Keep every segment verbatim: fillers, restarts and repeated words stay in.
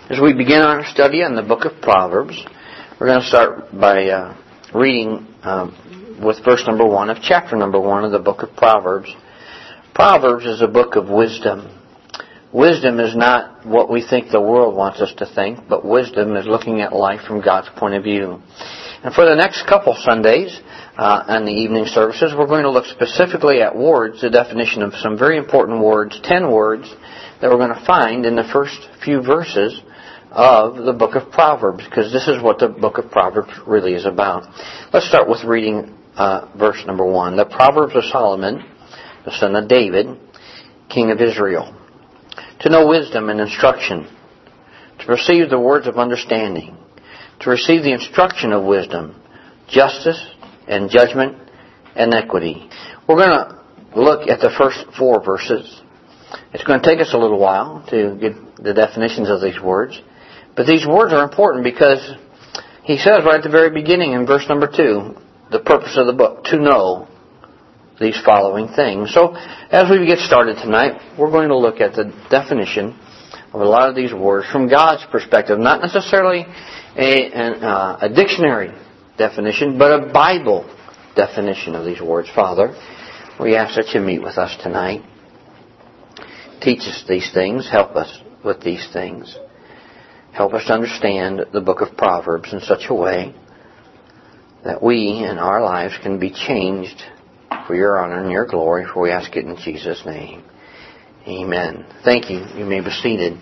As we begin our study on the book of Proverbs, we're going to start by uh, reading uh, with verse number one of chapter number one of the book of Proverbs. Proverbs is a book of wisdom. Wisdom is not what we think the world wants us to think, but wisdom is looking at life from God's point of view. And for the next couple Sundays uh, and the evening services, we're going to look specifically at words, the definition of some very important words, ten words that we're going to find in the first few verses of the book of Proverbs, because this is what the book of Proverbs really is about. Let's start with reading uh, verse number one. The Proverbs of Solomon, the son of David, king of Israel. To know wisdom and instruction, to perceive the words of understanding, to receive the instruction of wisdom, justice and judgment and equity. We're going to look at the first four verses. It's going to take us a little while to get the definitions of these words. But these words are important because he says right at the very beginning in verse number two, the purpose of the book, to know these following things. So as we get started tonight, we're going to look at the definition of a lot of these words from God's perspective, not necessarily a, an, uh, a dictionary definition, but a Bible definition of these words. Father, we ask that you meet with us tonight. Teach us these things. Help us with these things. Help us to understand the book of Proverbs in such a way that we and our lives can be changed for your honor and your glory, for we ask it in Jesus' name. Amen. Thank you. You may be seated.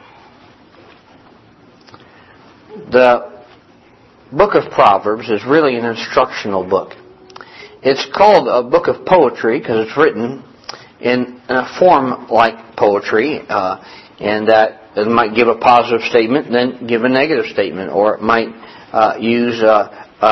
The book of Proverbs is really an instructional book. It's called a book of poetry because it's written in a form like poetry, uh, and that it might give a positive statement, then give a negative statement, or it might uh, use uh,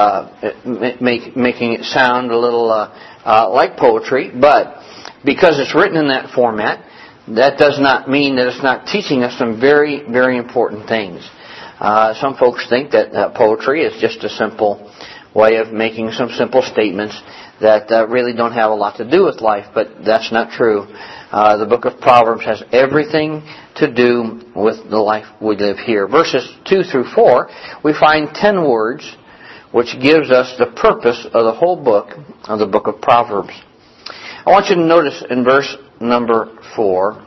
uh, make, making it sound a little uh, uh, like poetry. But because it's written in that format, that does not mean that it's not teaching us some very, very important things. Uh, some folks think that uh, poetry is just a simple way of making some simple statements that uh, really don't have a lot to do with life, but that's not true. Uh, the book of Proverbs has everything to do with the life we live here. Verses two through four, we find ten words, which gives us the purpose of the whole book of the book of Proverbs. I want you to notice in verse number four,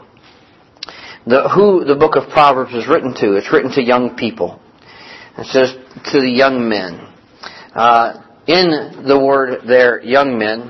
the, who the book of Proverbs is written to. It's written to young people. It says to the young men. Uh, in the word there, young men,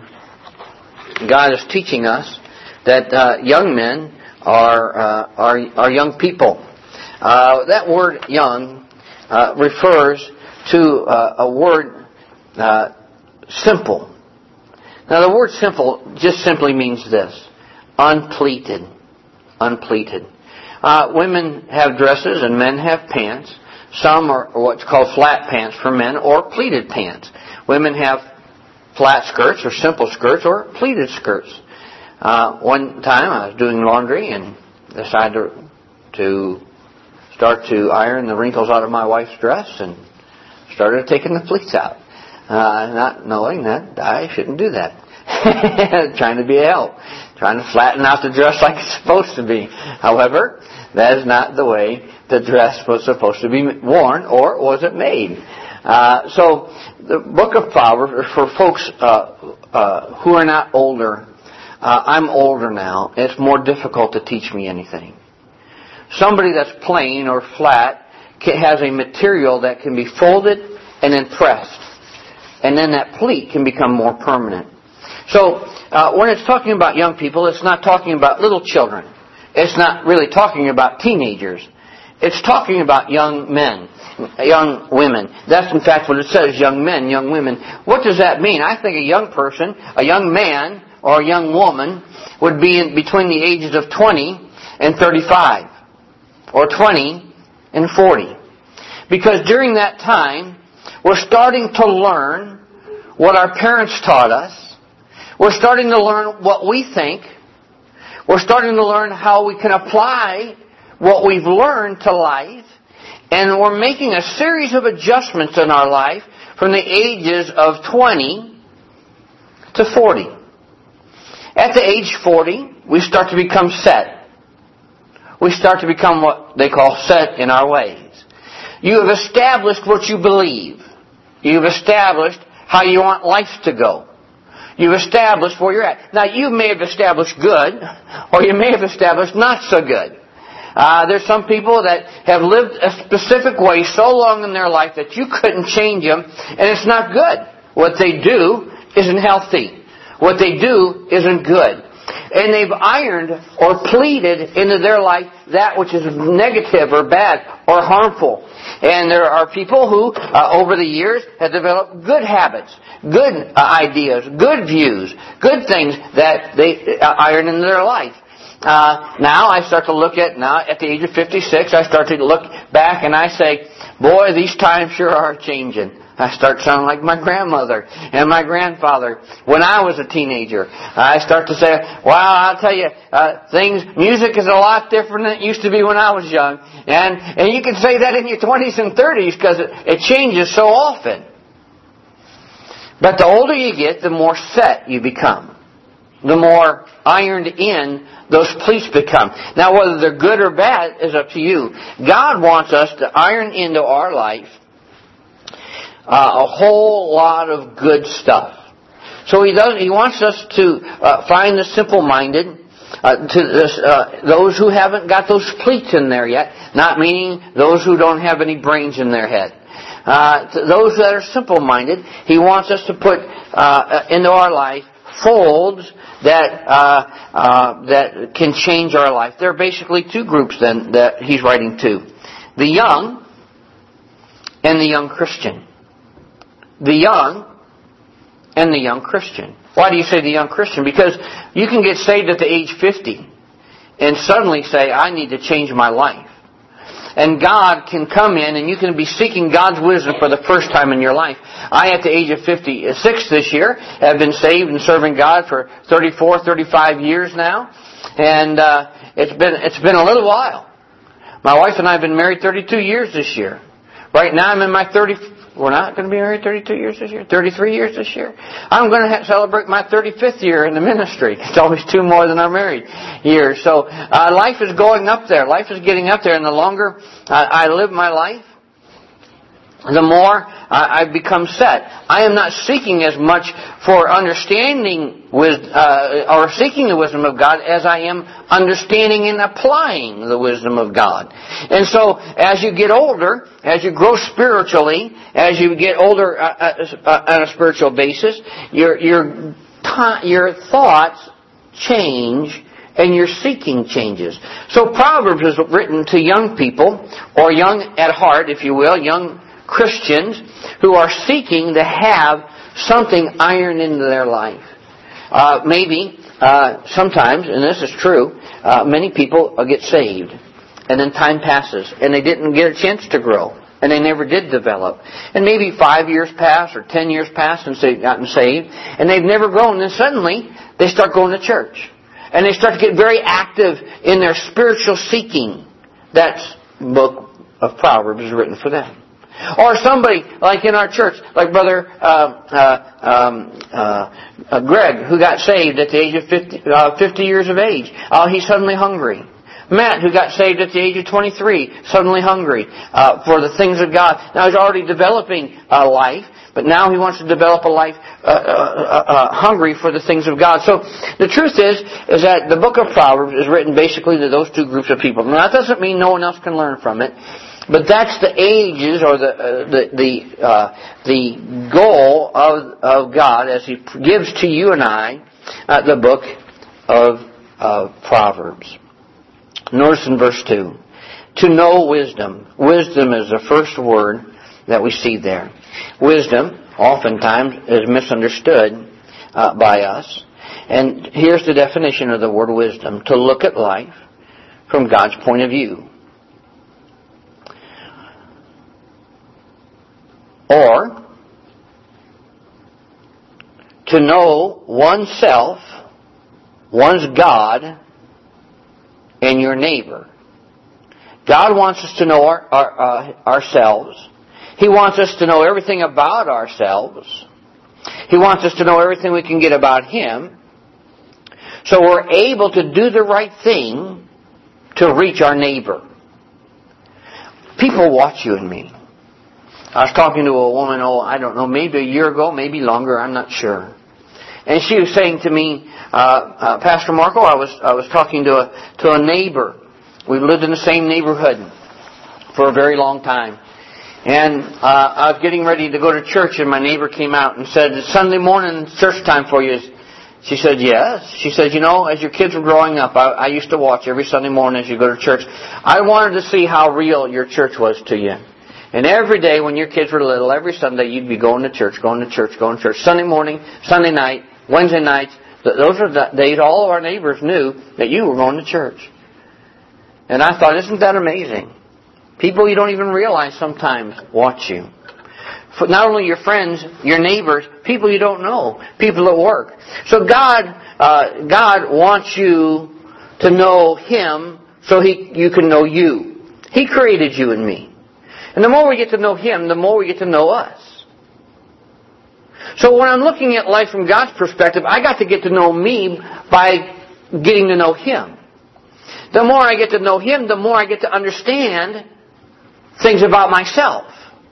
God is teaching us that uh, young men are, uh, are are young people. Uh, that word young uh, refers to uh, a word uh, simple. Now the word simple just simply means this: unpleated. Unpleated. Uh, women have dresses and men have pants. Some are what's called flat pants for men, or pleated pants. Women have flat skirts or simple skirts or pleated skirts. Uh, one time I was doing laundry and decided to, to start to iron the wrinkles out of my wife's dress and started taking the pleats out. Uh, not knowing that I shouldn't do that. Trying to be a help. Trying to flatten out the dress like it's supposed to be. However, that is not the way the dress was supposed to be worn, or was it made. Uh, so the book of Proverbs, for folks uh, uh, who are not older, uh, I'm older now, it's more difficult to teach me anything. Somebody that's plain or flat can, has a material that can be folded and then pressed. And then that pleat can become more permanent. So uh, when it's talking about young people, it's not talking about little children. It's not really talking about teenagers. It's talking about young men, young women. That's in fact what it says, young men, young women. What does that mean? I think a young person, a young man or a young woman would be in between the ages of twenty and thirty-five. Or twenty and forty. Because during that time, we're starting to learn what our parents taught us. We're starting to learn what we think. We're starting to learn how we can apply what we've learned to life. And we're making a series of adjustments in our life from the ages of twenty to forty. At the age forty, we start to become set. we start to become what they call set in our ways. You have established what you believe. You've established how you want life to go. You've established where you're at. Now, you may have established good, or you may have established not so good. Uh, there's some people that have lived a specific way so long in their life that you couldn't change them, and it's not good. What they do isn't healthy. What they do isn't good. And they've ironed or pleated into their life that which is negative or bad or harmful. And there are people who, uh, over the years, have developed good habits, good uh, ideas, good views, good things that they uh, iron into their life. Uh, now I start to look at, now at the age of fifty-six, I start to look back and I say, boy, these times sure are changing. I start sounding like my grandmother and my grandfather when I was a teenager. I start to say, wow, I'll tell you, uh, things, music is a lot different than it used to be when I was young. And, and you can say that in your twenties and thirties because it, it changes so often. But the older you get, the more set you become. The more ironed in those pleats become. Now, whether they're good or bad is up to you. God wants us to iron into our life uh, a whole lot of good stuff. So He does. He wants us to uh, find the simple-minded, uh, to this, uh, those who haven't got those pleats in there yet. Not meaning those who don't have any brains in their head. Uh, to those that are simple-minded, He wants us to put uh, into our life folds that uh, uh, that can change our life. There are basically two groups then that He's writing to. The young and the young Christian. The young and the young Christian. Why do you say the young Christian? Because you can get saved at the age fifty and suddenly say, I need to change my life. And God can come in and you can be seeking God's wisdom for the first time in your life. I, at the age of fifty-six this year, have been saved and serving God for thirty-four, thirty-five years now. And uh, it's been it's been a little while. My wife and I have been married thirty-two years this year. Right now I'm in my thirty. We're not going to be married thirty-two years this year? thirty-three years this year? I'm going to have, celebrate my thirty-fifth year in the ministry. It's always two more than our married years. So uh, life is going up there. Life is getting up there. And the longer uh, I live my life, the more uh, I've become set. I am not seeking as much for understanding with, uh, or seeking the wisdom of God as I am understanding and applying the wisdom of God. And so, as you get older, as you grow spiritually, as you get older uh, uh, on a spiritual basis, your your your thoughts change. And your seeking changes. So Proverbs is written to young people, or young at heart, if you will, young Christians who are seeking to have something ironed into their life. Uh, maybe, uh, sometimes, and this is true, uh, many people get saved. And then time passes. And they didn't get a chance to grow. And they never did develop. And maybe five years pass or ten years pass since they've gotten saved. And they've never grown. And then suddenly, they start going to church. And they start to get very active in their spiritual seeking. That book of Proverbs is written for them. Or somebody, like in our church, like Brother uh, uh, um, uh, uh, Greg, who got saved at the age of fifty, uh, fifty years of age. Uh, he's suddenly hungry. Matt, who got saved at the age of twenty-three, suddenly hungry uh, for the things of God. Now he's already developing a life, but now he wants to develop a life uh, uh, uh, hungry for the things of God. So the truth is, is that the book of Proverbs is written basically to those two groups of people. Now that doesn't mean no one else can learn from it, but that's the ages or the uh, the the, uh, the goal of of God as He gives to you and I uh, the book of uh, Proverbs. Notice in verse two, to know wisdom. Wisdom is the first word that we see there. Wisdom, oftentimes, is misunderstood uh, by us. And here's the definition of the word wisdom. To look at life from God's point of view. Or, to know oneself, one's God, and your neighbor. God wants us to know our, our, uh, ourselves. He wants us to know everything about ourselves. He wants us to know everything we can get about Him. So we're able to do the right thing to reach our neighbor. People watch you and me. I was talking to a woman, oh, I don't know, maybe a year ago, maybe longer, I'm not sure. And she was saying to me, uh, uh, Pastor Marco, I was I was talking to a to a neighbor. We've lived in the same neighborhood for a very long time. And uh, I was getting ready to go to church, and my neighbor came out and said, "It's Sunday morning, church time for you." She said, "Yes." She said, "You know, as your kids were growing up, I, I used to watch every Sunday morning as you go to church. I wanted to see how real your church was to you. And every day when your kids were little, every Sunday you'd be going to church, going to church, going to church. Sunday morning, Sunday night, Wednesday nights. Those are the days all of our neighbors knew that you were going to church." And I thought, isn't that amazing? People you don't even realize sometimes watch you. Not only your friends, your neighbors, people you don't know, people at work. So God, uh, God wants you to know Him so He, you can know you. He created you and me. And the more we get to know Him, the more we get to know us. So when I'm looking at life from God's perspective, I got to get to know me by getting to know Him. The more I get to know Him, the more I get to understand things about myself.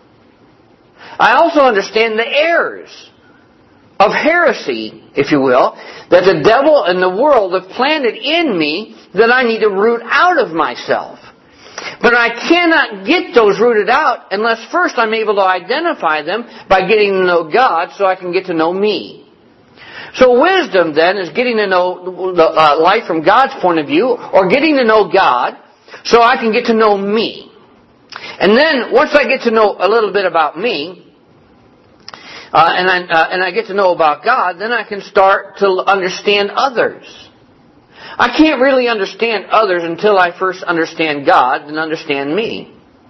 I also understand the errors of heresy, if you will, that the devil and the world have planted in me that I need to root out of myself. But I cannot get those rooted out unless first I'm able to identify them by getting to know God so I can get to know me. So wisdom then is getting to know the, uh, life from God's point of view, or getting to know God so I can get to know me. And then once I get to know a little bit about me, uh, and, I, uh, and I get to know about God, then I can start to understand others. I can't really understand others until I first understand God and understand me.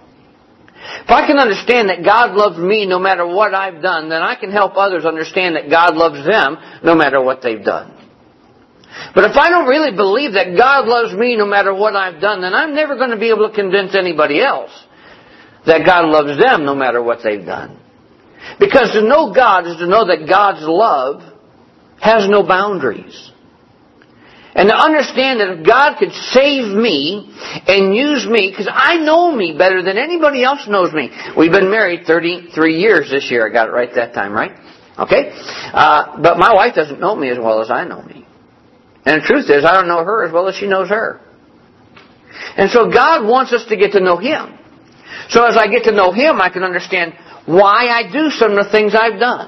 If I can understand that God loves me no matter what I've done, then I can help others understand that God loves them no matter what they've done. But if I don't really believe that God loves me no matter what I've done, then I'm never going to be able to convince anybody else that God loves them no matter what they've done. Because to know God is to know that God's love has no boundaries. And to understand that if God could save me and use me, because I know me better than anybody else knows me. We've been married thirty-three years this year. I got it right that time, right? Okay? Uh, but my wife doesn't know me as well as I know me. And the truth is, I don't know her as well as she knows her. And so God wants us to get to know Him. So as I get to know Him, I can understand why I do some of the things I've done.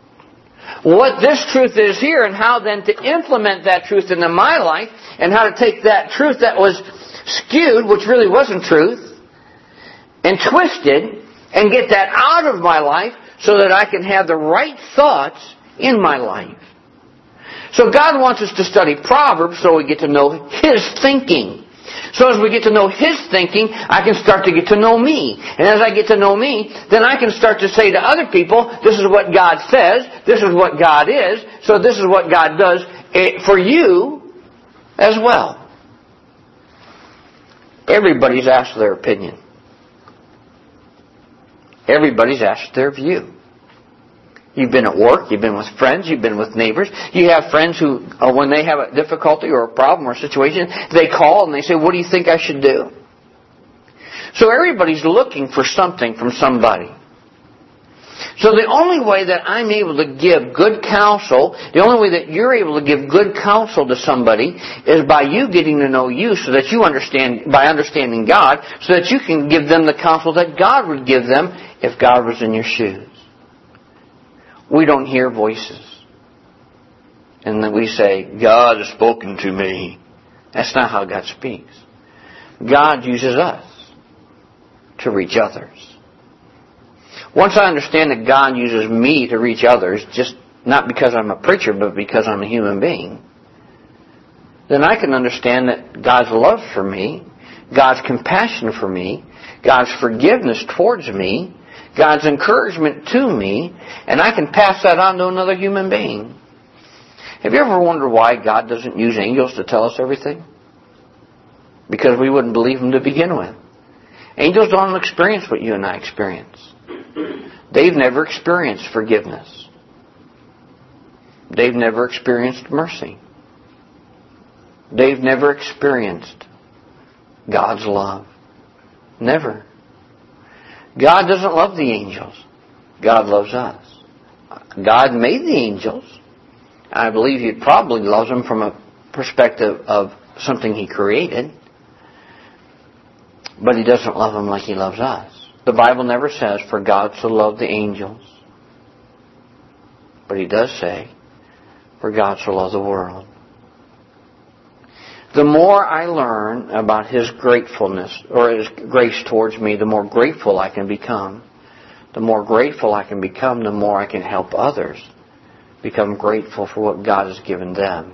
What this truth is here, and how then to implement that truth into my life, and how to take that truth that was skewed, which really wasn't truth, and twisted, and get that out of my life so that I can have the right thoughts in my life. So God wants us to study Proverbs so we get to know His thinking. So as we get to know His thinking, I can start to get to know me. And as I get to know me, then I can start to say to other people, this is what God says, this is what God is, so this is what God does for you as well. Everybody's asked their opinion. Everybody's asked their view. You've been at work, you've been with friends, you've been with neighbors. You have friends who, uh, when they have a difficulty or a problem or a situation, they call and they say, what do you think I should do? So everybody's looking for something from somebody. So the only way that I'm able to give good counsel, the only way that you're able to give good counsel to somebody is by you getting to know you so that you understand, by understanding God, so that you can give them the counsel that God would give them if God was in your shoes. We don't hear voices. And then we say, God has spoken to me. That's not how God speaks. God uses us to reach others. Once I understand that God uses me to reach others, just not because I'm a preacher, but because I'm a human being, then I can understand that God's love for me, God's compassion for me, God's forgiveness towards me, God's encouragement to me, and I can pass that on to another human being. Have you ever wondered why God doesn't use angels to tell us everything? Because we wouldn't believe them to begin with. Angels don't experience what you and I experience. They've never experienced forgiveness. They've never experienced mercy. They've never experienced God's love. Never. God doesn't love the angels. God loves us. God made the angels. I believe He probably loves them from a perspective of something He created. But He doesn't love them like He loves us. The Bible never says, for God so loved the angels. But He does say, for God so loved the world. The more I learn about His gratefulness, or His grace towards me, the more grateful I can become. The more grateful I can become, the more I can help others become grateful for what God has given them.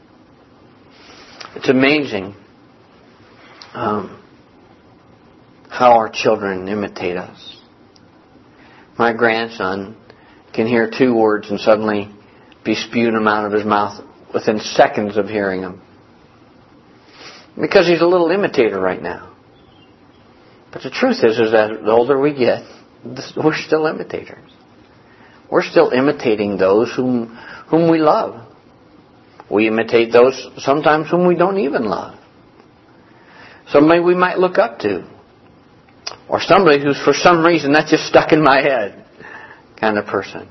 It's amazing um, how our children imitate us. My grandson can hear two words and suddenly be spewing them out of his mouth within seconds of hearing them. Because he's a little imitator right now. But the truth is, is that the older we get, we're still imitators. We're still imitating those whom whom we love. We imitate those sometimes whom we don't even love. Somebody we might look up to. Or somebody who's for some reason that's just stuck in my head kind of person.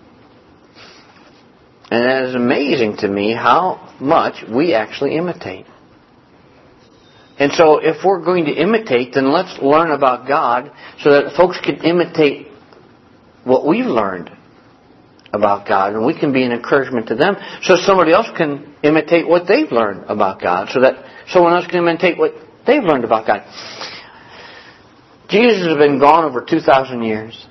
And it is amazing to me how much we actually imitate. And so if we're going to imitate, then let's learn about God so that folks can imitate what we've learned about God. And we can be an encouragement to them so somebody else can imitate what they've learned about God. So that someone else can imitate what they've learned about God. Jesus has been gone over two thousand years.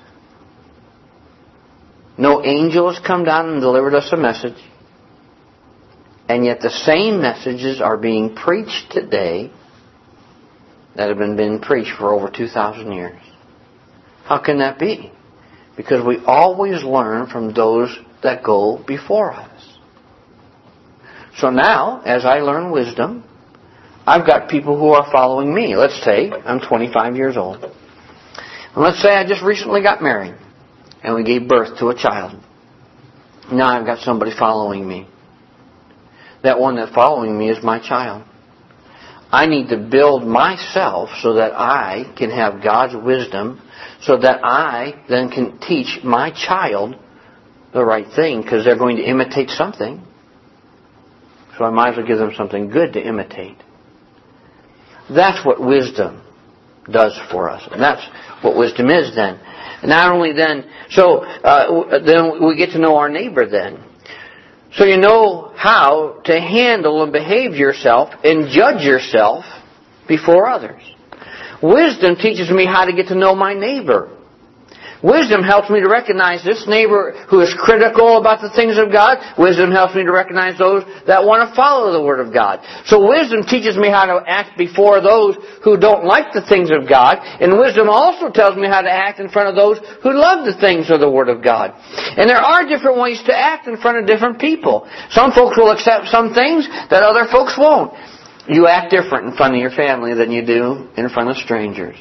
No angel has come down and delivered us a message. And yet the same messages are being preached today that have been, been preached for over two thousand years. How can that be? Because we always learn from those that go before us. So now, as I learn wisdom, I've got people who are following me. Let's say I'm twenty-five years old. And let's say I just recently got married and we gave birth to a child. Now I've got somebody following me. That one that's following me is my child. I need to build myself so that I can have God's wisdom, so that I then can teach my child the right thing, because they're going to imitate something. So I might as well give them something good to imitate. That's what wisdom does for us. And that's what wisdom is then. And not only then, so uh, then we get to know our neighbor then. So you know how to handle and behave yourself and judge yourself before others. Wisdom teaches me how to get to know my neighbor. Wisdom helps me to recognize this neighbor who is critical about the things of God. Wisdom helps me to recognize those that want to follow the Word of God. So wisdom teaches me how to act before those who don't like the things of God. And wisdom also tells me how to act in front of those who love the things of the Word of God. And there are different ways to act in front of different people. Some folks will accept some things that other folks won't. You act different in front of your family than you do in front of strangers.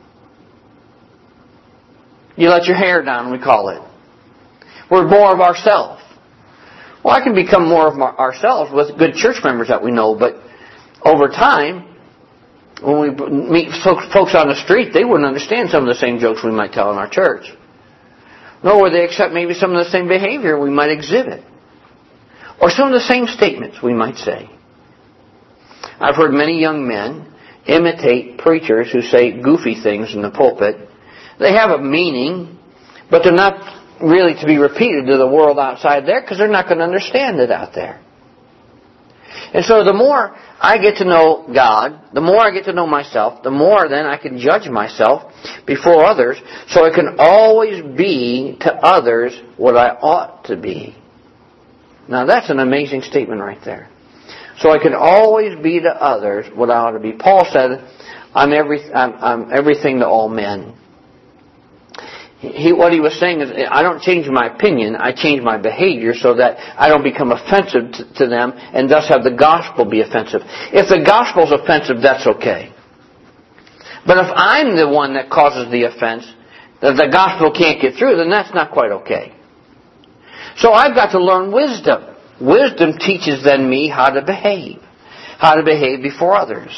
You let your hair down, we call it. We're more of ourselves. Well, I can become more of ourselves with good church members that we know, but over time, when we meet folks on the street, they wouldn't understand some of the same jokes we might tell in our church. Nor would they accept maybe some of the same behavior we might exhibit. Or some of the same statements we might say. I've heard many young men imitate preachers who say goofy things in the pulpit. They have a meaning, but they're not really to be repeated to the world outside there because they're not going to understand it out there. And so the more I get to know God, the more I get to know myself, the more then I can judge myself before others, so I can always be to others what I ought to be. Now that's an amazing statement right there. So I can always be to others what I ought to be. Paul said, I'm, every, I'm, I'm everything to all men. He, what he was saying is, I don't change my opinion, I change my behavior so that I don't become offensive to, to them and thus have the gospel be offensive. If the gospel's offensive, that's okay. But if I'm the one that causes the offense, that the gospel can't get through, then that's not quite okay. So I've got to learn wisdom. Wisdom teaches then me how to behave. How to behave before others.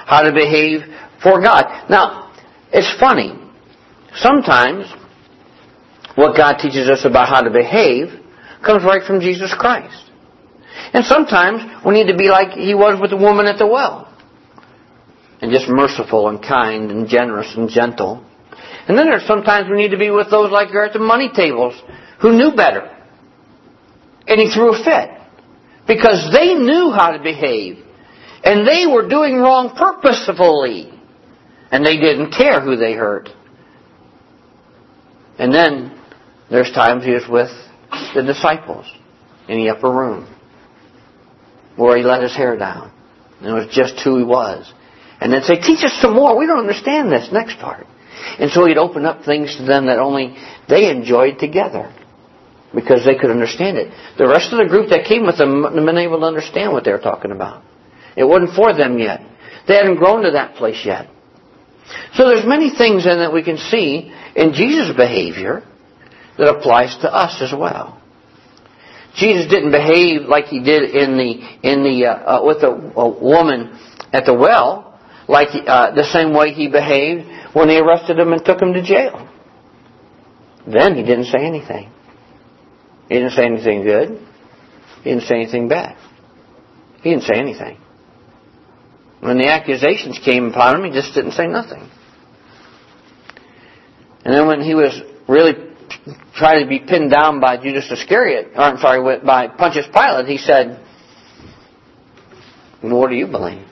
how to behave for God. Now, it's funny. Sometimes what God teaches us about how to behave comes right from Jesus Christ. And sometimes we need to be like He was with the woman at the well. And just merciful and kind and generous and gentle. And then there's sometimes we need to be with those like are at the money tables who knew better. And He threw a fit. Because they knew how to behave. And they were doing wrong purposefully. And they didn't care who they hurt. And then there's times He was with the disciples in the upper room. Where He let His hair down. And it was just who He was. And then say, teach us some more. We don't understand this next part. And so He'd open up things to them that only they enjoyed together. Because they could understand it. The rest of the group that came with them wouldn't have been able to understand what they were talking about. It wasn't for them yet. They hadn't grown to that place yet. So there's many things then that we can see in Jesus' behavior that applies to us as well. Jesus didn't behave like He did in the in the uh, uh, with the uh, woman at the well, like uh, the same way He behaved when they arrested Him and took Him to jail. Then He didn't say anything. He didn't say anything good. He didn't say anything bad. He didn't say anything. When the accusations came upon Him, He just didn't say nothing. And then when He was really trying to be pinned down by Judas Iscariot, or I'm sorry, by Pontius Pilate, He said, what do you believe?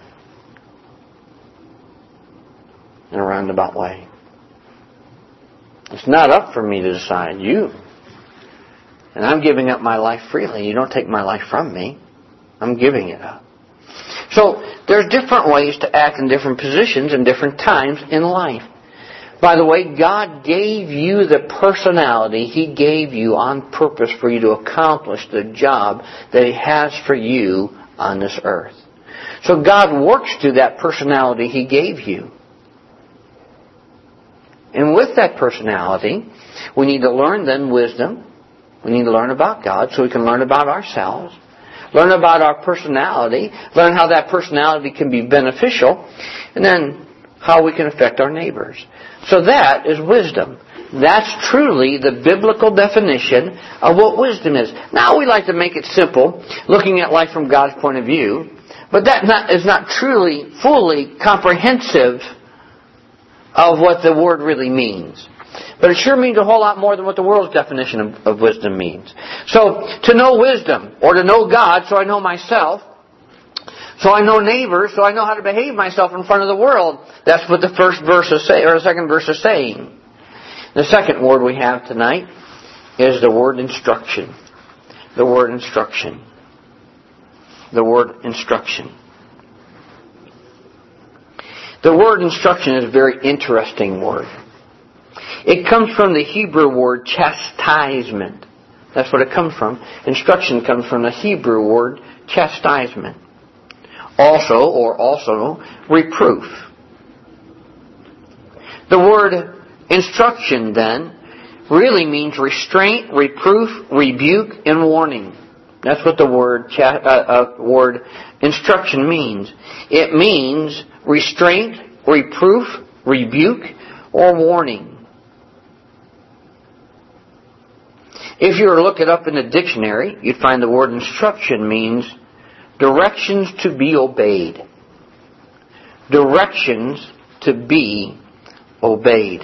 In a roundabout way. It's not up for me to decide. You. And I'm giving up my life freely. You don't take my life from me. I'm giving it up. So, there's different ways to act in different positions and different times in life. By the way, God gave you the personality He gave you on purpose for you to accomplish the job that He has for you on this earth. So God works through that personality He gave you. And with that personality, we need to learn then wisdom. We need to learn about God so we can learn about ourselves. Learn about our personality. Learn how that personality can be beneficial. And then how we can affect our neighbors. So that is wisdom. That's truly the biblical definition of what wisdom is. Now we like to make it simple, looking at life from God's point of view. But that not, is not truly, fully comprehensive of what the word really means. But it sure means a whole lot more than what the world's definition of, of wisdom means. So, to know wisdom, or to know God, so I know myself, so I know neighbors, so I know how to behave myself in front of the world. That's what the first verse is saying, or the second verse is saying. The second word we have tonight is the word instruction. The word instruction. The word instruction. The word instruction is a very interesting word. It comes from the Hebrew word chastisement. That's what it comes from. Instruction comes from the Hebrew word chastisement. Also, or also, reproof. The word instruction, then, really means restraint, reproof, rebuke, and warning. That's what the word cha- uh, uh, word instruction means. It means restraint, reproof, rebuke, or warning. If you were to look it up in the dictionary, you'd find the word instruction means directions to be obeyed. Directions to be obeyed.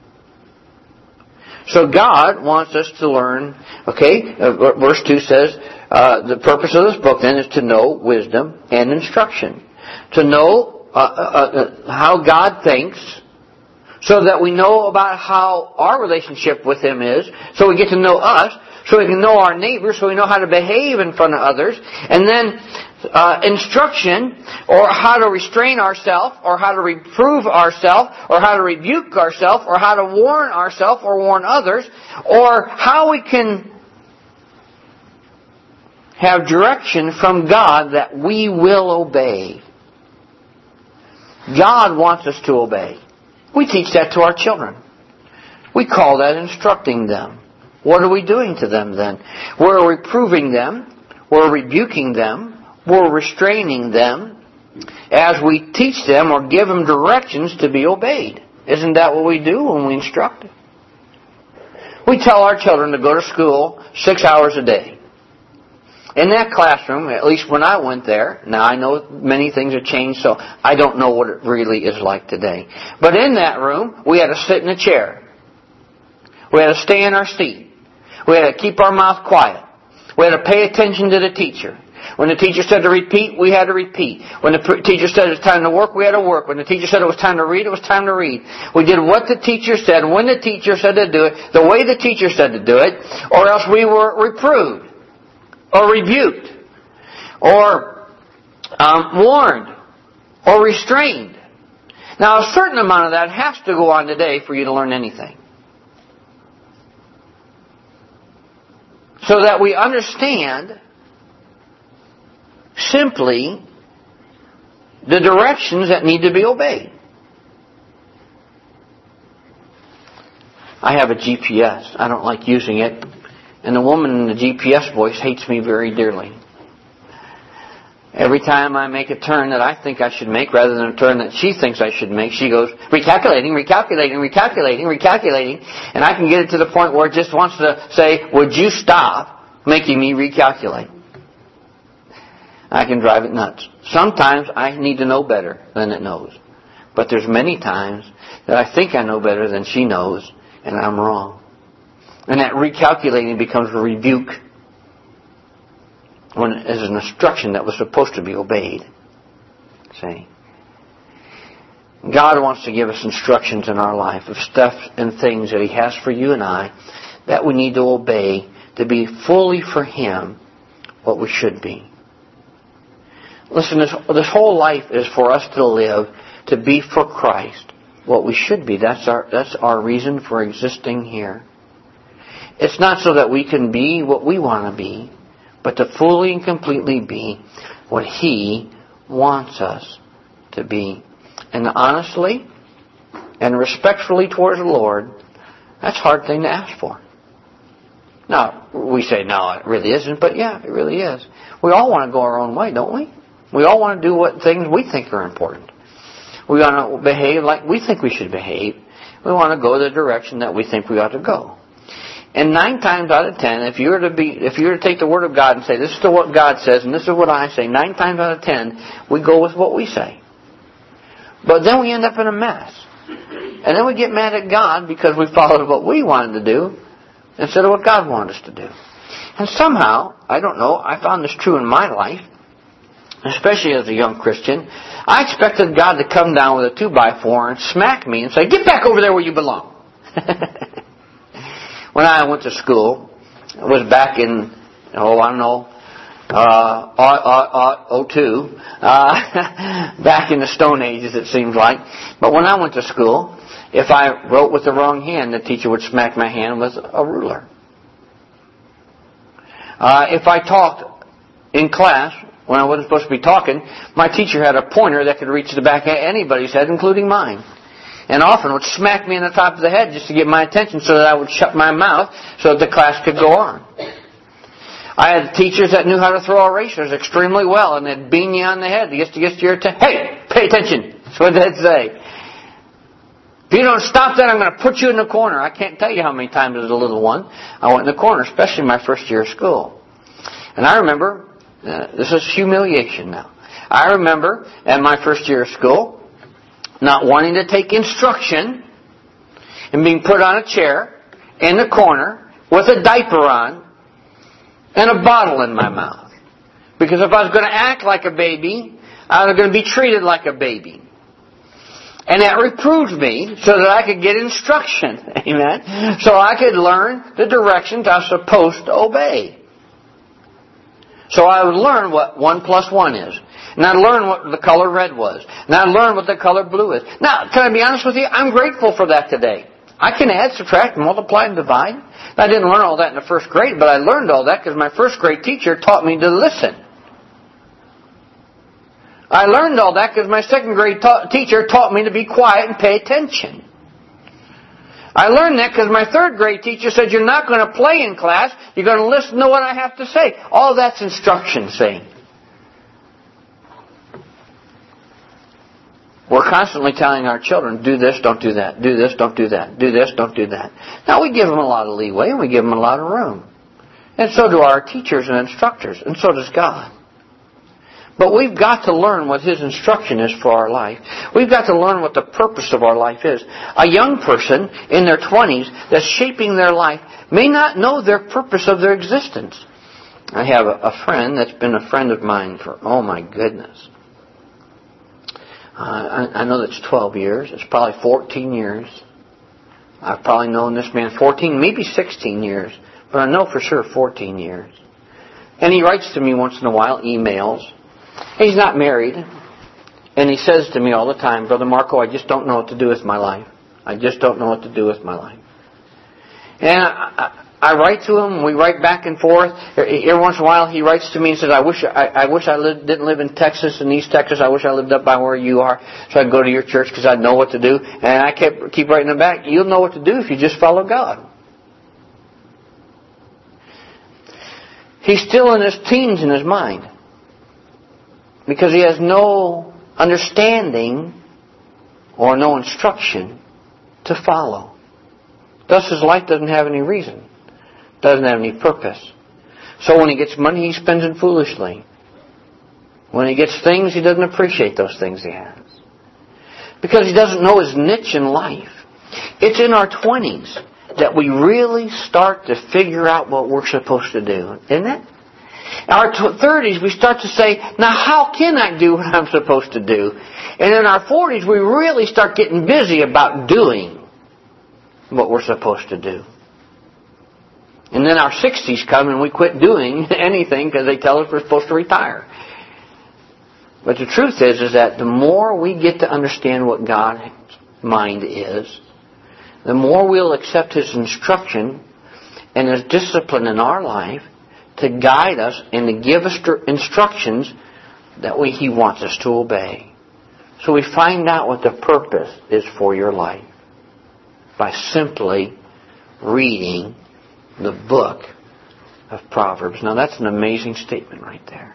So God wants us to learn, okay, uh, verse two says, uh, the purpose of this book then is to know wisdom and instruction. To know uh, uh, uh, how God thinks, so that we know about how our relationship with Him is, so we get to know us, so we can know our neighbors, so we know how to behave in front of others, and then uh, instruction, or how to restrain ourselves, or how to reprove ourselves, or how to rebuke ourselves, or how to warn ourselves, or warn others, or how we can have direction from God that we will obey. God wants us to obey. We teach that to our children. We call that instructing them. What are we doing to them then? We're reproving them. We're rebuking them. We're restraining them. as we teach them or give them directions to be obeyed. Isn't that what we do when we instruct them? We tell our children to go to school six hours a day. In that classroom, at least when I went there, now I know many things have changed, so I don't know what it really is like today. But in that room, we had to sit in a chair. We had to stay in our seat. We had to keep our mouth quiet. We had to pay attention to the teacher. When the teacher said to repeat, we had to repeat. When the teacher said it was time to work, we had to work. When the teacher said it was time to read, it was time to read. We did what the teacher said, when the teacher said to do it, the way the teacher said to do it, or else we were reproved, or rebuked, or um, warned, or restrained. Now, a certain amount of that has to go on today for you to learn anything. So that we understand simply the directions that need to be obeyed. I have a G P S. I don't like using it. And the woman in the G P S voice hates me very dearly. Every time I make a turn that I think I should make rather than a turn that she thinks I should make, she goes, recalculating, recalculating, recalculating, recalculating. And I can get it to the point where it just wants to say, would you stop making me recalculate? I can drive it nuts. Sometimes I need to know better than it knows. But there's many times that I think I know better than she knows, and I'm wrong. And that recalculating becomes a rebuke when it is an instruction that was supposed to be obeyed. See? God wants to give us instructions in our life of stuff and things that He has for you and I that we need to obey to be fully for Him what we should be. Listen, this, this whole life is for us to live to be for Christ what we should be. That's our, that's our reason for existing here. It's not so that we can be what we want to be, but to fully and completely be what He wants us to be. And honestly and respectfully towards the Lord, that's a hard thing to ask for. Now, we say, no, it really isn't, but yeah, it really is. We all want to go our own way, don't we? We all want to do what things we think are important. We want to behave like we think we should behave. We want to go the direction that we think we ought to go. And nine times out of ten, if you were to be, if you were to take the Word of God and say, this is what God says and this is what I say, nine times out of ten, we go with what we say. But then we end up in a mess. And then we get mad at God because we followed what we wanted to do instead of what God wanted us to do. And somehow, I don't know, I found this true in my life, especially as a young Christian. I expected God to come down with a two by four and smack me and say, get back over there where you belong. When I went to school, it was back in, oh, I don't know, uh, oh two, uh, back in the Stone Ages it seems like. But when I went to school, if I wrote with the wrong hand, the teacher would smack my hand with a ruler. Uh, if I talked in class, when I wasn't supposed to be talking, my teacher had a pointer that could reach the back of anybody's head, including mine. And often would smack me in the top of the head just to get my attention so that I would shut my mouth so that the class could go on. I had teachers that knew how to throw erasers extremely well and they'd beam you on the head to get to get your attention. Hey, pay attention. That's what they'd say. If you don't stop that, I'm going to put you in the corner. I can't tell you how many times as a little one I went in the corner, especially my first year of school. And I remember, uh, this is humiliation now. I remember in my first year of school, not wanting to take instruction and being put on a chair in the corner with a diaper on and a bottle in my mouth. Because if I was going to act like a baby, I was going to be treated like a baby. And that reproved me so that I could get instruction. Amen. So I could learn the directions I was supposed to obey. So I would learn what one plus one is. And I'd learn what the color red was. And I'd learn what the color blue is. Now, can I be honest with you? I'm grateful for that today. I can add, subtract, multiply, and divide. I didn't learn all that in the first grade, but I learned all that because my first grade teacher taught me to listen. I learned all that because my second grade ta- teacher taught me to be quiet and pay attention. I learned that because my third grade teacher said, you're not going to play in class, you're going to listen to what I have to say. All that's instruction, see. We're constantly telling our children, do this, don't do that. Do this, don't do that. Do this, don't do that. Now, we give them a lot of leeway and we give them a lot of room. And so do our teachers and instructors. And so does God. But we've got to learn what His instruction is for our life. We've got to learn what the purpose of our life is. A young person in their twenties that's shaping their life may not know their purpose of their existence. I have a, a friend that's been a friend of mine for, oh my goodness. Uh, I, I know that's twelve years. It's probably fourteen years. I've probably known this man fourteen, maybe sixteen years. But I know for sure fourteen years. And he writes to me once in a while, emails. He's not married. And he says to me all the time, Brother Marco, I just don't know what to do with my life. I just don't know what to do with my life. And I, I, I write to him. We write back and forth. Every once in a while he writes to me and says, I wish I, I, wish I lived, didn't live in Texas, in East Texas. I wish I lived up by where you are so I could go to your church because I'd know what to do. And I kept keep writing him back, you'll know what to do if you just follow God. He's still in his teens in his mind. Because he has no understanding or no instruction to follow. Thus his life doesn't have any reason. Doesn't have any purpose. So when he gets money, he spends it foolishly. When he gets things, he doesn't appreciate those things he has. Because he doesn't know his niche in life. It's in our twenties that we really start to figure out what we're supposed to do. Isn't it? In our thirties, we start to say, now how can I do what I'm supposed to do? And in our forties, we really start getting busy about doing what we're supposed to do. And then our sixties come and we quit doing anything because they tell us we're supposed to retire. But the truth is, is that the more we get to understand what God's mind is, the more we'll accept His instruction and His discipline in our life to guide us and to give us instructions that we, He wants us to obey. So we find out what the purpose is for your life by simply reading the book of Proverbs. Now that's an amazing statement right there.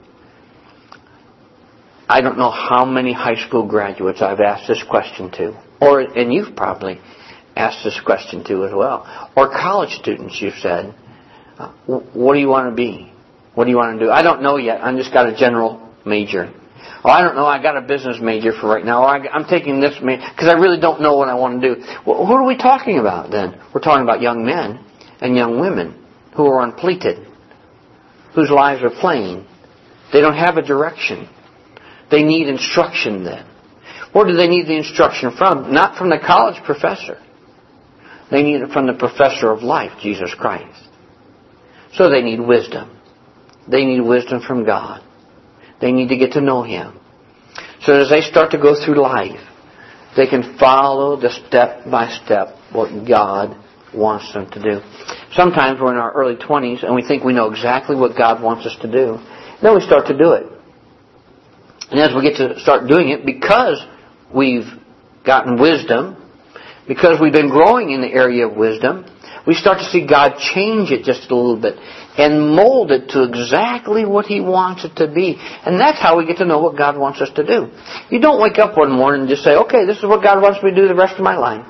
I don't know how many high school graduates I've asked this question to, or and you've probably asked this question to as well, or college students. You've said, what do you want to be? What do you want to do? I don't know yet. I just got a general major. Oh, I don't know. I got a business major for right now. Or I, I'm taking this major because I really don't know what I want to do. Well, who are we talking about then? We're talking about young men and young women who are unpleated, whose lives are plain. They don't have a direction. They need instruction then. Where do they need the instruction from? Not from the college professor. They need it from the professor of life, Jesus Christ. So they need wisdom. They need wisdom from God. They need to get to know Him. So as they start to go through life, they can follow the step-by-step what God wants them to do. Sometimes we're in our early twenties and we think we know exactly what God wants us to do. Then we start to do it. And as we get to start doing it, because we've gotten wisdom, because we've been growing in the area of wisdom, we start to see God change it just a little bit and mold it to exactly what He wants it to be. And that's how we get to know what God wants us to do. You don't wake up one morning and just say, okay, this is what God wants me to do the rest of my life.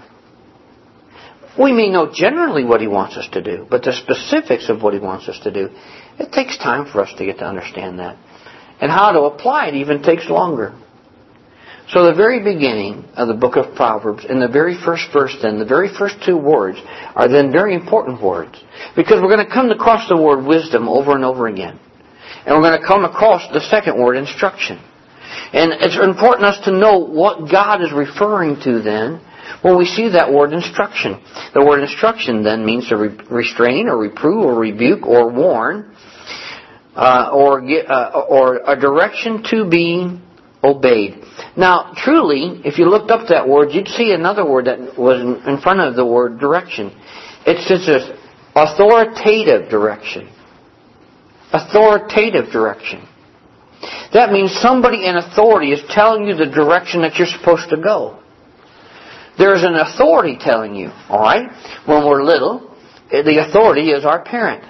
We may know generally what He wants us to do, but the specifics of what He wants us to do, it takes time for us to get to understand that. And how to apply it even takes longer. So the very beginning of the book of Proverbs, in the very first verse then, the very first two words are then very important words. Because we're going to come across the word wisdom over and over again. And we're going to come across the second word, instruction. And it's important us to know what God is referring to then when we see that word instruction. The word instruction then means to re- restrain or reprove or rebuke or warn uh, or, get, uh, or a direction to be obeyed. Now, truly, if you looked up that word, you'd see another word that was in front of the word direction. It's just this authoritative direction. Authoritative direction. That means somebody in authority is telling you the direction that you're supposed to go. There's an authority telling you, all right? When we're little, the authority is our parent.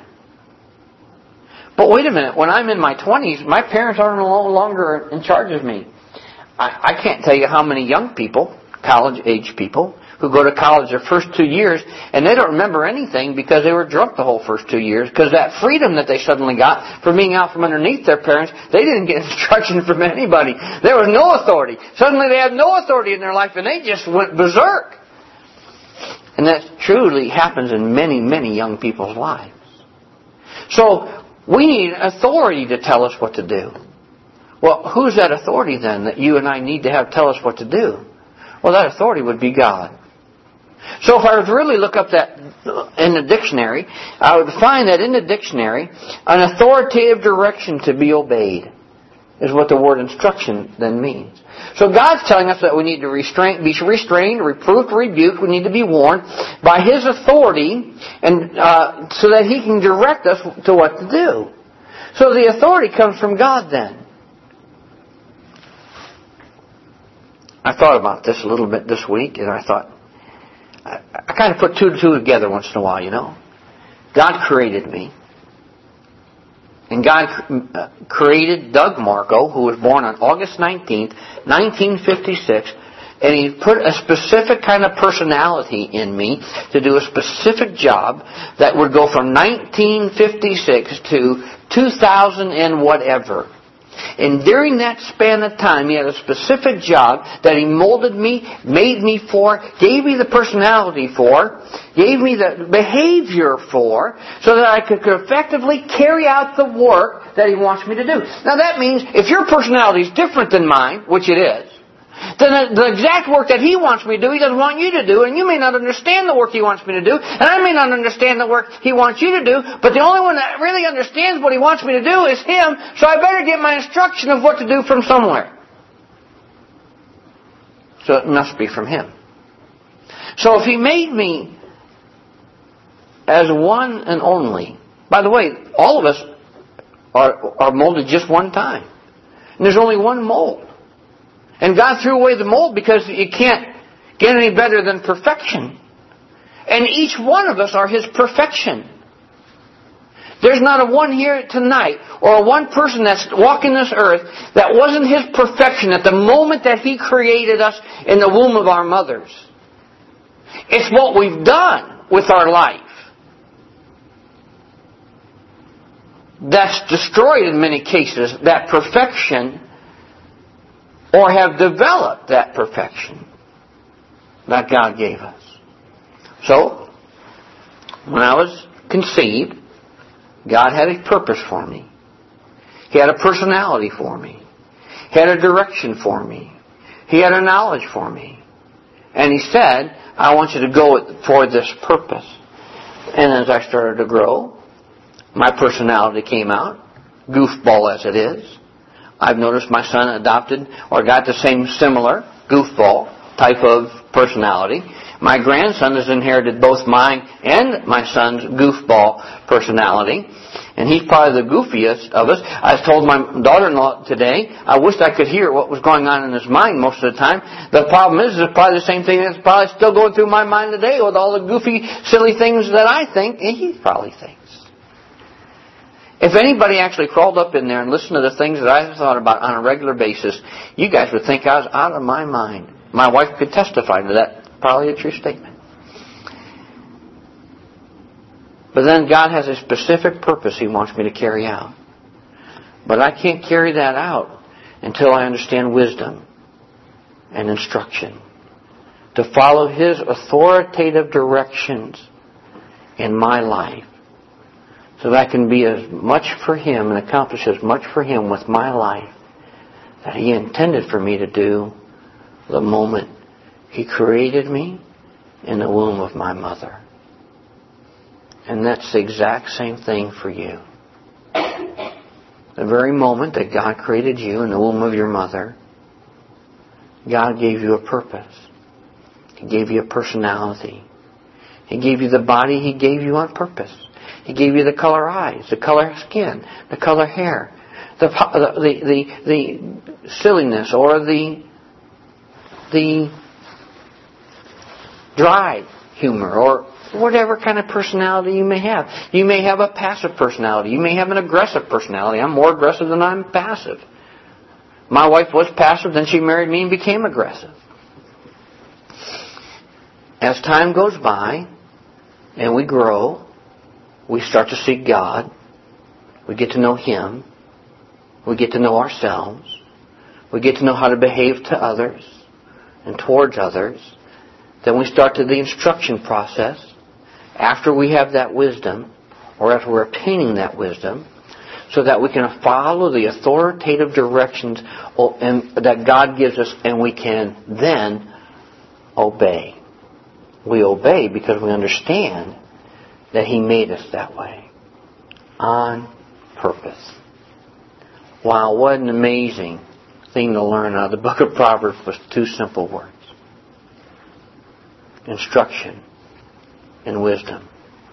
But wait a minute, when I'm in my twenties, my parents are no longer in charge of me. I, I can't tell you how many young people, college-age people, who go to college their first two years, and they don't remember anything because they were drunk the whole first two years, because that freedom that they suddenly got from being out from underneath their parents, they didn't get instruction from anybody. There was no authority. Suddenly they had no authority in their life, and they just went berserk. And that truly happens in many, many young people's lives. So, we need authority to tell us what to do. Well, who's that authority then that you and I need to have tell us what to do? Well, that authority would be God. So if I were to really look up that in the dictionary, I would find that in the dictionary, an authoritative direction to be obeyed is what the word instruction then means. So God's telling us that we need to restrain, be restrained, reproved, rebuked. We need to be warned by His authority, and uh, so that He can direct us to what to do. So the authority comes from God then. I thought about this a little bit this week, and I thought, I, I kind of put two and two together once in a while, you know. God created me. And God created Doug Marco, who was born on August nineteenth, nineteen fifty-six, and He put a specific kind of personality in me to do a specific job that would go from nineteen fifty-six to two thousand and whatever. And during that span of time, He had a specific job that He molded me, made me for, gave me the personality for, gave me the behavior for, so that I could effectively carry out the work that He wants me to do. Now that means if your personality is different than mine, which it is, then the exact work that He wants me to do, He doesn't want you to do, and you may not understand the work He wants me to do, and I may not understand the work He wants you to do, but the only one that really understands what He wants me to do is Him, so I better get my instruction of what to do from somewhere. So it must be from Him. So if He made me as one and only, by the way, all of us are, are molded just one time. And there's only one mold. And God threw away the mold because you can't get any better than perfection. And each one of us are His perfection. There's not a one here tonight or a one person that's walking this earth that wasn't His perfection at the moment that He created us in the womb of our mothers. It's what we've done with our life that's destroyed in many cases that perfection, or have developed that perfection that God gave us. So, when I was conceived, God had a purpose for me. He had a personality for me. He had a direction for me. He had a knowledge for me. And He said, I want you to go for this purpose. And as I started to grow, my personality came out, goofball as it is. I've noticed my son adopted or got the same similar goofball type of personality. My grandson has inherited both mine and my son's goofball personality. And he's probably the goofiest of us. I told my daughter-in-law today, I wished I could hear what was going on in his mind most of the time. The problem is, it's probably the same thing that's probably still going through my mind today with all the goofy, silly things that I think, and he probably thinks. If anybody actually crawled up in there and listened to the things that I thought about on a regular basis, you guys would think I was out of my mind. My wife could testify to that. Probably a true statement. But then God has a specific purpose He wants me to carry out. But I can't carry that out until I understand wisdom and instruction. To follow His authoritative directions in my life. So that I can be as much for Him and accomplish as much for Him with my life that He intended for me to do the moment He created me in the womb of my mother. And that's the exact same thing for you. The very moment that God created you in the womb of your mother, God gave you a purpose. He gave you a personality. He gave you the body He gave you on purpose. He gave you the color eyes, the color skin, the color hair, the the the, the silliness or the the dry humor or whatever kind of personality you may have. You may have a passive personality. You may have an aggressive personality. I'm more aggressive than I'm passive. My wife was passive, then she married me and became aggressive. As time goes by and we grow, we start to seek God. We get to know Him. We get to know ourselves. We get to know how to behave to others and towards others. Then we start to the instruction process. After we have that wisdom, or after we're obtaining that wisdom, so that we can follow the authoritative directions that God gives us, and we can then obey. We obey because we understand that He made us that way. On purpose. Wow, what an amazing thing to learn out of the book of Proverbs with two simple words. Instruction and wisdom.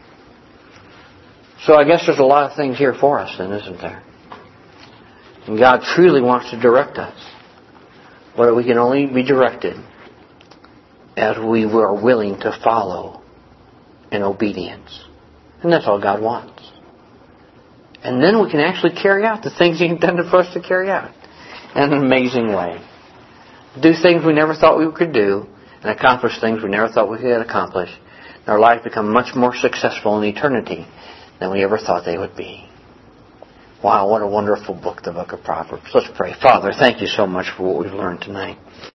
So I guess there's a lot of things here for us then, isn't there? And God truly wants to direct us. But we can only be directed as we are willing to follow in obedience. And that's all God wants. And then we can actually carry out the things He intended for us to carry out in an amazing way. Do things we never thought we could do, and accomplish things we never thought we could accomplish. And our lives become much more successful in eternity than we ever thought they would be. Wow, what a wonderful book, the book of Proverbs. Let's pray. Father, thank You so much for what we've learned tonight.